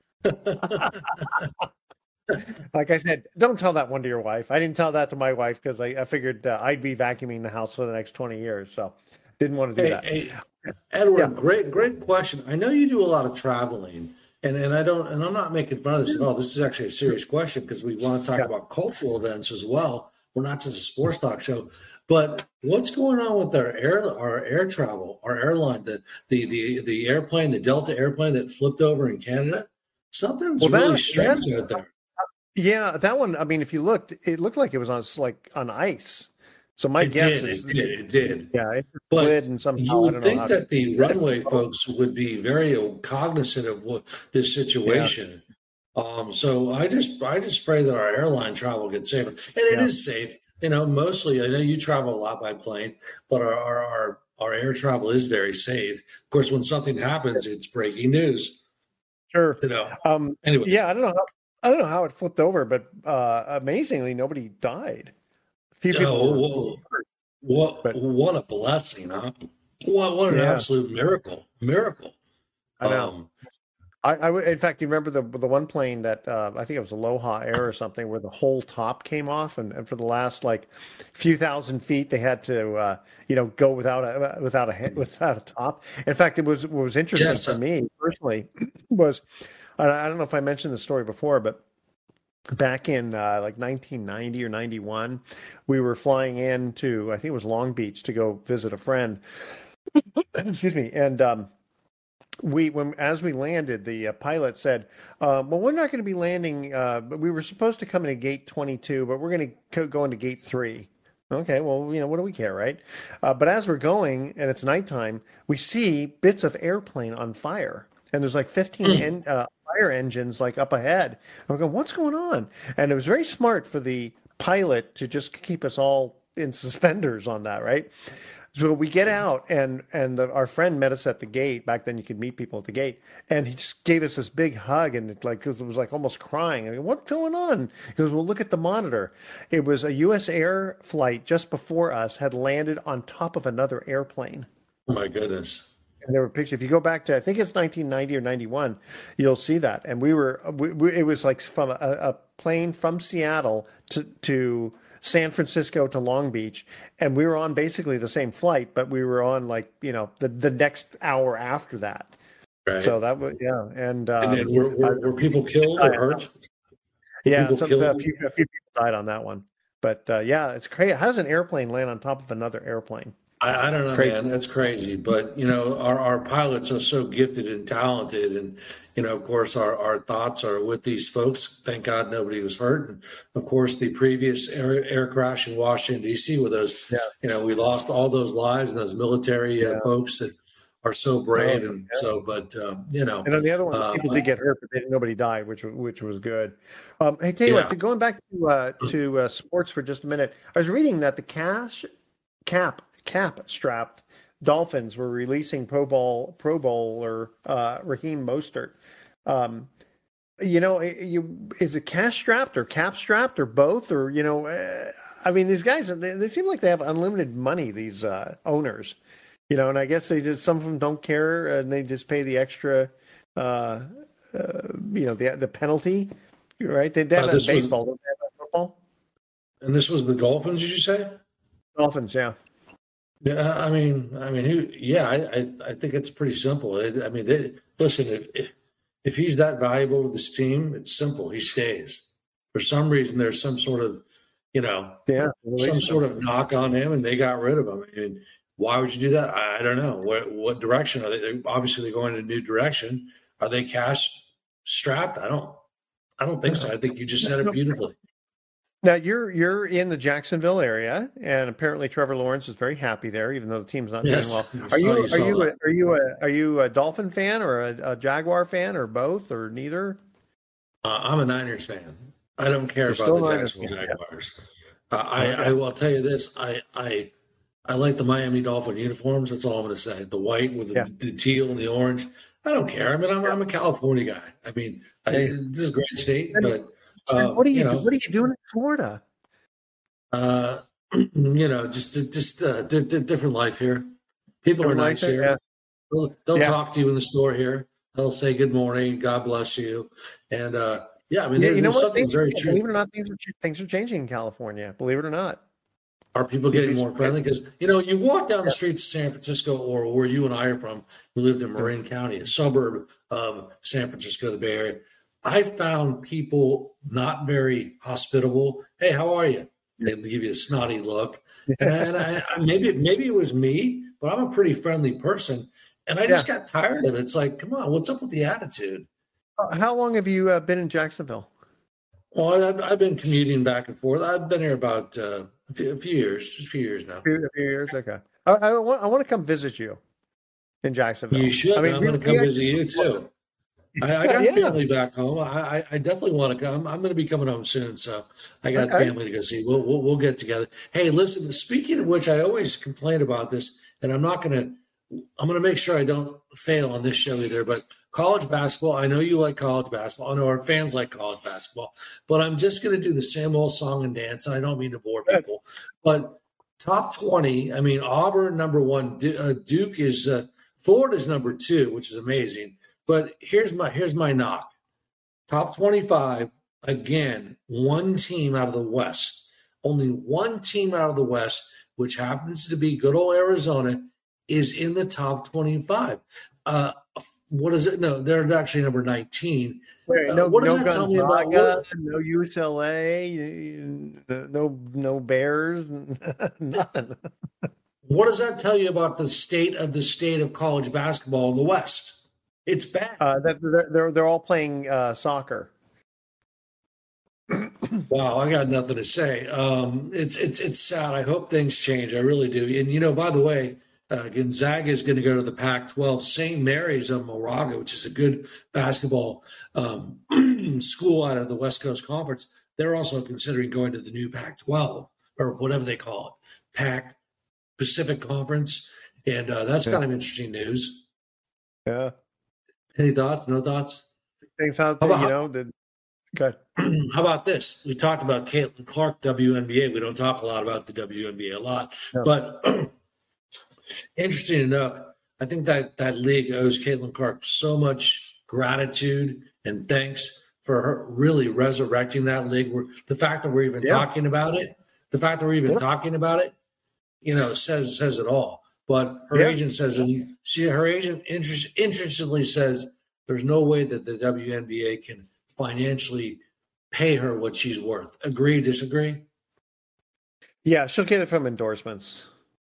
Speaker 2: Like I said, don't tell that one to your wife. I didn't tell that to my wife because I figured I'd be vacuuming the house for the next 20 years. So didn't want to do that.
Speaker 3: Hey, Edward, great question. I know you do a lot of traveling, and I'm not making fun of this at all. This is actually a serious question because we want to talk about cultural events as well. We're not just a sports talk show. But what's going on with our air travel, our airline, the airplane, the Delta airplane that flipped over in Canada? Something's really strange out there.
Speaker 2: Yeah, that one. I mean, if you looked, it looked like it was on ice. So my guess is
Speaker 3: it did.
Speaker 2: Yeah, it
Speaker 3: but
Speaker 2: and somehow,
Speaker 3: you would think that the runway folks would be very cognizant of this situation. Yeah. So I just pray that our airline travel gets safer, and it is safe. Mostly I know you travel a lot by plane, but our our air travel is very safe. Of course, when something happens, it's breaking news.
Speaker 2: Sure.
Speaker 3: Anyway.
Speaker 2: Yeah, I don't know how it flipped over, but amazingly, nobody died. A few people.
Speaker 3: What a blessing, huh? What an absolute miracle!
Speaker 2: I know. In fact, you remember the one plane that I think it was Aloha Air or something, where the whole top came off, and for the last few thousand feet, they had to go without a top. In fact, what was interesting for me personally was, I don't know if I mentioned the story before, but back in 1990 or 91, we were flying into, I think it was Long Beach, to go visit a friend. Excuse me, and as we landed, the pilot said, well, we're not going to be landing, but we were supposed to come into gate 22, but we're going to go into gate 3. Okay, well, what do we care, right? But as we're going, and it's nighttime, we see bits of airplane on fire. And there's 15 fire engines up ahead. And we're going, what's going on? And it was very smart for the pilot to just keep us all in suspenders on that, right? So we get out, and our friend met us at the gate. Back then, you could meet people at the gate, and he just gave us this big hug, and it was almost crying. I mean, what's going on? He goes, well, look at the monitor. It was a U.S. Air flight just before us had landed on top of another airplane.
Speaker 3: Oh my goodness!
Speaker 2: And there were pictures. If you go back to, I think it's 1990 or 91, you'll see that. And it was from a plane from Seattle to San Francisco to Long Beach, and we were on basically the same flight, but we were on the next hour after that.
Speaker 3: Right.
Speaker 2: So that was and
Speaker 3: then were people killed or hurt?
Speaker 2: Yeah, a few people died on that one. But it's crazy. How does an airplane land on top of another airplane?
Speaker 3: I don't know, man. That's crazy. But, our pilots are so gifted and talented. And, of course, our thoughts are with these folks. Thank God nobody was hurt. And, of course, the previous air crash in Washington, D.C. with those, we lost all those lives and those military folks that are so brave. And but. And on
Speaker 2: the other one, people did get hurt, but nobody died, which was good. Hey, tell you what, going back to sports for just a minute, I was reading that the cap-strapped Dolphins were releasing Pro Bowler Raheem Mostert. Is it cash-strapped or cap-strapped or both? Or these guys, they seem like they have unlimited money. These owners, and I guess some of them don't care and they just pay the extra, the penalty, right? They have that in baseball, don't they have that in football?
Speaker 3: And this was the Dolphins, did you say?
Speaker 2: Dolphins, yeah.
Speaker 3: Yeah, I think it's pretty simple. Listen, if he's that valuable to this team, it's simple. He stays. For some reason, there's some sort of, sort of knock on him, and they got rid of him. I mean, why would you do that? I don't know. What direction are they? Obviously, they're going in a new direction. Are they cash strapped? I don't think so. I think you just said it beautifully.
Speaker 2: Now you're in the Jacksonville area, and apparently Trevor Lawrence is very happy there, even though the team's not doing well. Are you a Dolphin fan or a Jaguar fan or both or neither?
Speaker 3: I'm a Niners fan. I don't care about the Jacksonville Jaguars. I will tell you this: I like the Miami Dolphin uniforms. That's all I'm going to say. The white with the teal and the orange. I don't care. I mean, I'm a California guy. I mean, this is a great state, but.
Speaker 2: What are you doing in Florida?
Speaker 3: Just different life here. People are nice here. Yeah. They'll talk to you in the store here. They'll say good morning, God bless you, and there's something very true.
Speaker 2: Believe it or not, things are changing in California. Believe it or not,
Speaker 3: are people getting more friendly? Because you walk down the streets of San Francisco, or where you and I are from. We lived in Marin County, a suburb of San Francisco, the Bay Area. I found people not very hospitable. Hey, how are you? They give you a snotty look. And I maybe it was me, but I'm a pretty friendly person. And I just got tired of it. It's like, come on, what's up with the attitude?
Speaker 2: How long have you been in Jacksonville?
Speaker 3: Well, I've been commuting back and forth. I've been here about a few years, just a few years now.
Speaker 2: A few years, okay. I want to come visit you in Jacksonville.
Speaker 3: You should. I'm going to come visit you too. I got family back home. I definitely want to come. I'm going to be coming home soon, so I got family to go see. We'll get together. Hey, listen. Speaking of which, I always complain about this, and I'm going to make sure I don't fail on this show either. But college basketball, I know you like college basketball. I know our fans like college basketball, but I'm just going to do the same old song and dance. And I don't mean to bore people, but top 20. I mean, Auburn number 1, Duke is Florida's number 2, which is amazing. But here's my knock. Top 25, again, one team out of the West. Only one team out of the West, which happens to be good old Arizona, is in the top 25. What is it? No, they're actually number 19.
Speaker 2: Wait,
Speaker 3: what does that tell me about
Speaker 2: no UCLA, no Bears, nothing.
Speaker 3: What does that tell you about the state of college basketball in the West? It's bad.
Speaker 2: They're all playing soccer.
Speaker 3: Wow, I got nothing to say. It's sad. I hope things change. I really do. And by the way, Gonzaga is going to go to the Pac-12. St. Mary's of Moraga, which is a good basketball school out of the West Coast Conference. They're also considering going to the new Pac-12 or whatever they call it, Pacific Conference, and that's kind of interesting news.
Speaker 2: Yeah.
Speaker 3: Any thoughts? No thoughts?
Speaker 2: Things good.
Speaker 3: How about this? We talked about Caitlin Clark, WNBA. We don't talk a lot about the WNBA a lot, but interesting enough, I think that league owes Caitlin Clark so much gratitude and thanks for her really resurrecting that league. The fact that we're even talking about it, says it all. But her agent says, interestingly says, there's no way that the WNBA can financially pay her what she's worth. Agree, disagree?
Speaker 2: Yeah, she'll get it from endorsements.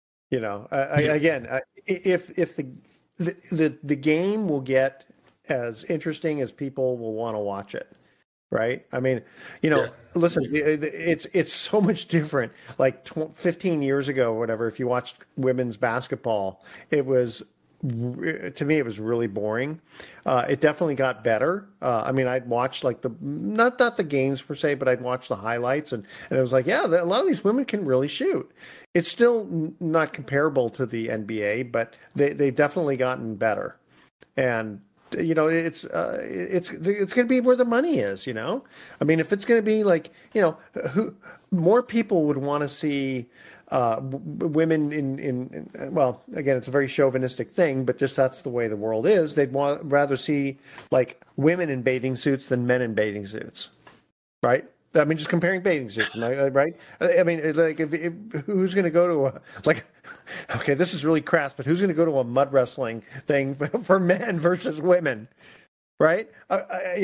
Speaker 2: If the game will get as interesting as people will want to watch it. Right. I mean, listen, it's so much different. Like 15 years ago, or whatever, if you watched women's basketball, to me, it was really boring. It definitely got better. I'd watch not the games per se, but I'd watch the highlights and it was like, a lot of these women can really shoot. It's still not comparable to the NBA, but they've definitely gotten better. And it's going to be where the money is, if it's going to be who more people would want to see women in again, it's a very chauvinistic thing, but just that's the way the world is. They'd rather see women in bathing suits than men in bathing suits. Right. Just comparing bathing suits, right? If who's going to go to okay, this is really crass, but who's going to go to a mud wrestling thing for men versus women, right? I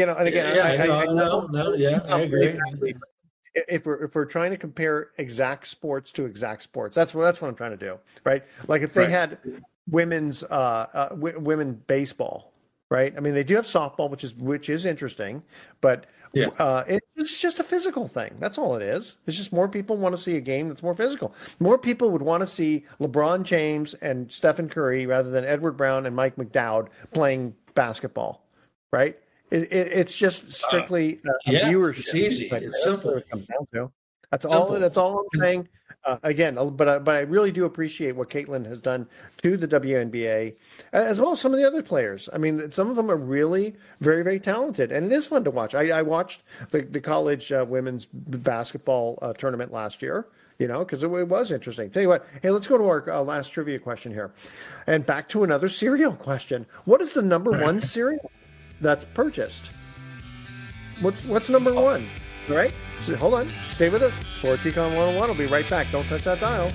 Speaker 2: agree. If we're trying to compare exact sports to exact sports, that's what I'm trying to do, right? Like if they had women's women baseball, right? They do have softball, which is interesting, but it's just a physical thing. That's all it is. It's just more people want to see a game that's more physical. More people would want to see LeBron James and Stephen Curry rather than Edward Brown and Mike McDowd playing basketball, right? It's just strictly viewership.
Speaker 3: It's easy. It's simple.
Speaker 2: It comes down to. That's all I'm saying. But I really do appreciate what Caitlin has done to the WNBA, as well as some of the other players. Some of them are really very, very talented, and it is fun to watch. I watched the college women's basketball tournament last year, because it was interesting. Tell you what, hey, let's go to our last trivia question here, and back to another cereal question. What is the number one cereal that's purchased? What's number one? All right, so hold on. Stay with us. Sports Econ 101. We'll be right back. Don't touch that dial.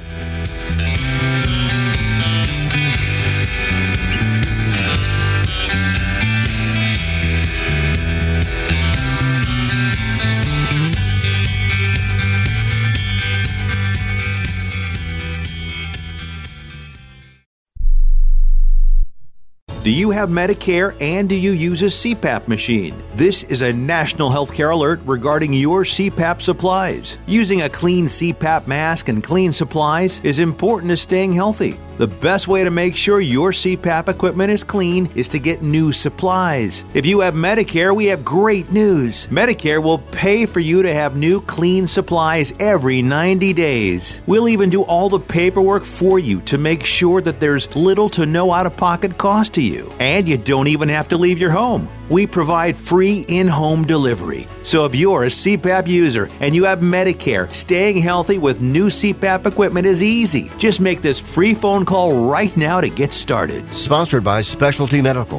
Speaker 14: Do you have Medicare and do you use a CPAP machine? This is a national healthcare alert regarding your CPAP supplies. Using a clean CPAP mask and clean supplies is important to staying healthy. The best way to make sure your CPAP equipment is clean is to get new supplies. If you have Medicare, we have great news. Medicare will pay for you to have new clean supplies every 90 days. We'll even do all the paperwork for you to make sure that there's little to no out-of-pocket cost to you. And you don't even have to leave your home. We provide free in-home delivery. So if you're a CPAP user and you have Medicare, staying healthy with new CPAP equipment is easy. Just make this free phone call right now to get started.
Speaker 8: Sponsored by Specialty Medical.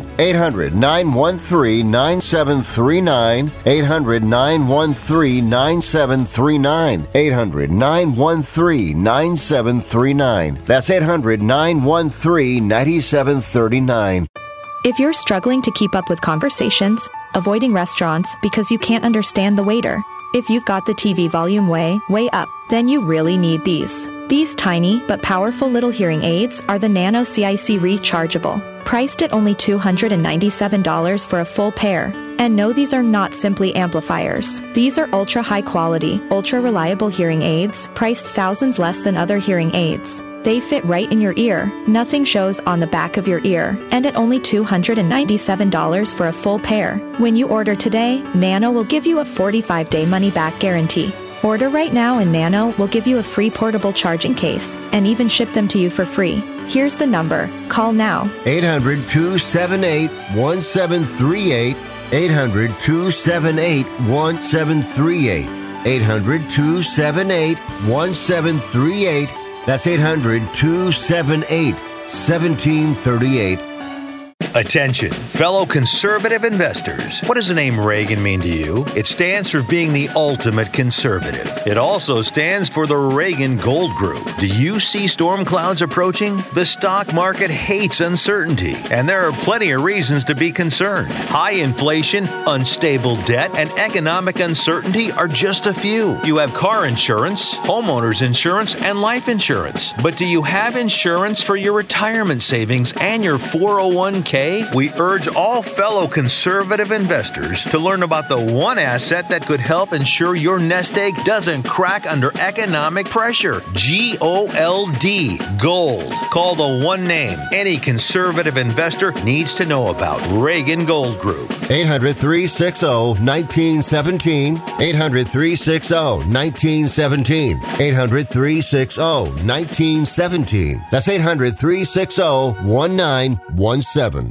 Speaker 8: 800-913-9739. 800-913-9739. 800-913-9739. That's 800-913-9739.
Speaker 15: If you're struggling to keep up with conversations, avoiding restaurants because you can't understand the waiter, if you've got the TV volume way up, then you really need these. These tiny but powerful little hearing aids are the Nano CIC Rechargeable, priced at only $297 for a full pair. And no, these are not simply amplifiers. These are ultra high quality, ultra reliable hearing aids, priced thousands less than other hearing aids. They fit right in your ear, nothing shows on the back of your ear, and at only $297 for a full pair. When you order today, Nano will give you a 45-day money-back guarantee. Order right now and Nano will give you a free portable charging case and even ship them to you for free. Here's the number. Call now.
Speaker 8: 800-278-1738. 800-278-1738. 800-278-1738. That's 800-278-1738.
Speaker 14: Attention, fellow conservative investors. What does the name Reagan mean to you? It stands for being the ultimate conservative. It also stands for the Reagan Gold Group. Do you see storm clouds approaching? The stock market hates uncertainty, and there are plenty of reasons to be concerned. High inflation, unstable debt, and economic uncertainty are just a few. You have car insurance, homeowners insurance, and life insurance. But do you have insurance for your retirement savings and your 401k? We urge all fellow conservative investors to learn about the one asset that could help ensure your nest egg doesn't crack under economic pressure. GOLD. Gold. Call the one name any conservative investor needs to know about. Reagan Gold Group.
Speaker 8: 800-360-1917. 800-360-1917. 800-360-1917. That's 800-360-1917.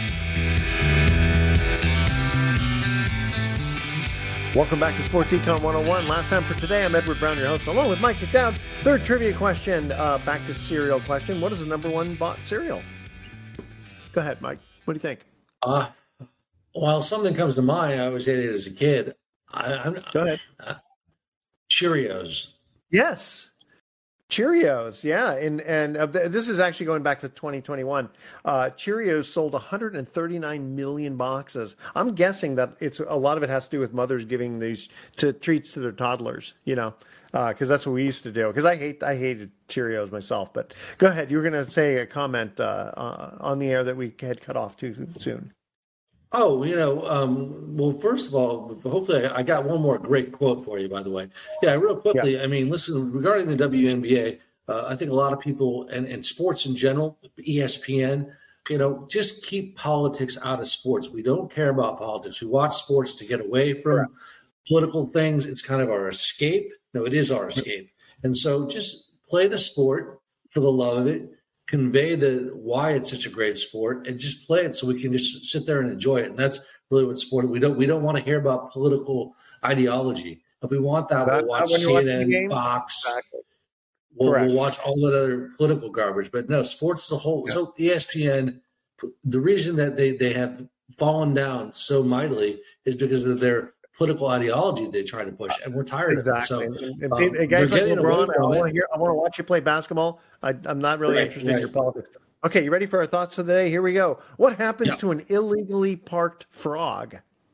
Speaker 2: Welcome back to Sports Econ 101. Last time for today, I'm Edward Brown, your host, along with Mike McDowd. Third trivia question, back to cereal question. What is the number one bought cereal? Go ahead, Mike. What do you think?
Speaker 3: Well, something comes to mind. I always ate it as a kid.
Speaker 2: Go ahead.
Speaker 3: Cheerios.
Speaker 2: Yes. Cheerios, yeah, and this is actually going back to 2021. Cheerios sold 139 million boxes. I'm guessing that it's a lot of it has to do with mothers giving these treats to their toddlers, because that's what we used to do. Because I hated Cheerios myself. But go ahead, you were going to say a comment on the air that we had cut off too soon.
Speaker 3: Oh, well, first of all, hopefully I got one more great quote for you, by the way. Yeah, real quickly. Yeah. I mean, listen, regarding the WNBA, I think a lot of people and sports in general, ESPN, just keep politics out of sports. We don't care about politics. We watch sports to get away from political things. It's kind of our escape. No, it is our escape. And so just play the sport for the love of it. Convey why it's such a great sport and just play it so we can just sit there and enjoy it. And that's really what sport. We don't want to hear about political ideology. If we want that, we'll watch CNN, Fox. Exactly. We'll watch all that other political garbage. But no, sports as a whole. Yeah. So ESPN, the reason that they have fallen down so mightily is because of their political ideology they try to push, and we're tired of it. So,
Speaker 2: guys like LeBron, I want to watch you play basketball. I'm not really interested in your politics. Okay, you ready for our thoughts for the day? Here we go. What happens to an illegally parked frog?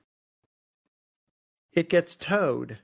Speaker 2: It gets towed.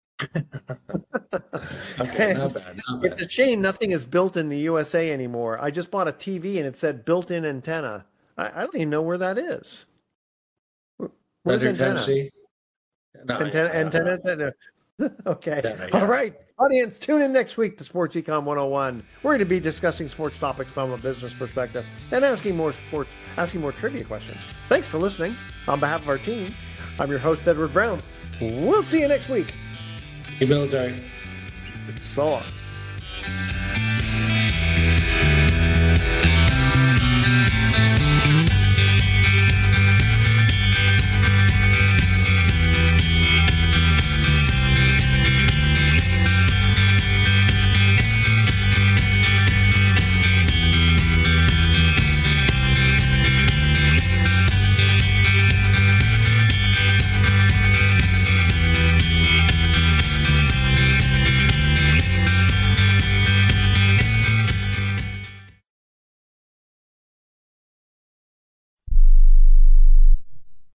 Speaker 3: Okay, not bad.
Speaker 2: It's a shame nothing is built in the USA anymore. I just bought a TV and it said built-in antenna. I don't even know where that is.
Speaker 3: Where's antenna?
Speaker 2: Tennessee? No, antenna. Okay.
Speaker 3: Yeah.
Speaker 2: All right. Audience, tune in next week to Sports Econ 101. We're going to be discussing sports topics from a business perspective and asking more trivia questions. Thanks for listening. On behalf of our team, I'm your host, Edward Brown. We'll see you next week.
Speaker 3: Hey, military.
Speaker 2: So long.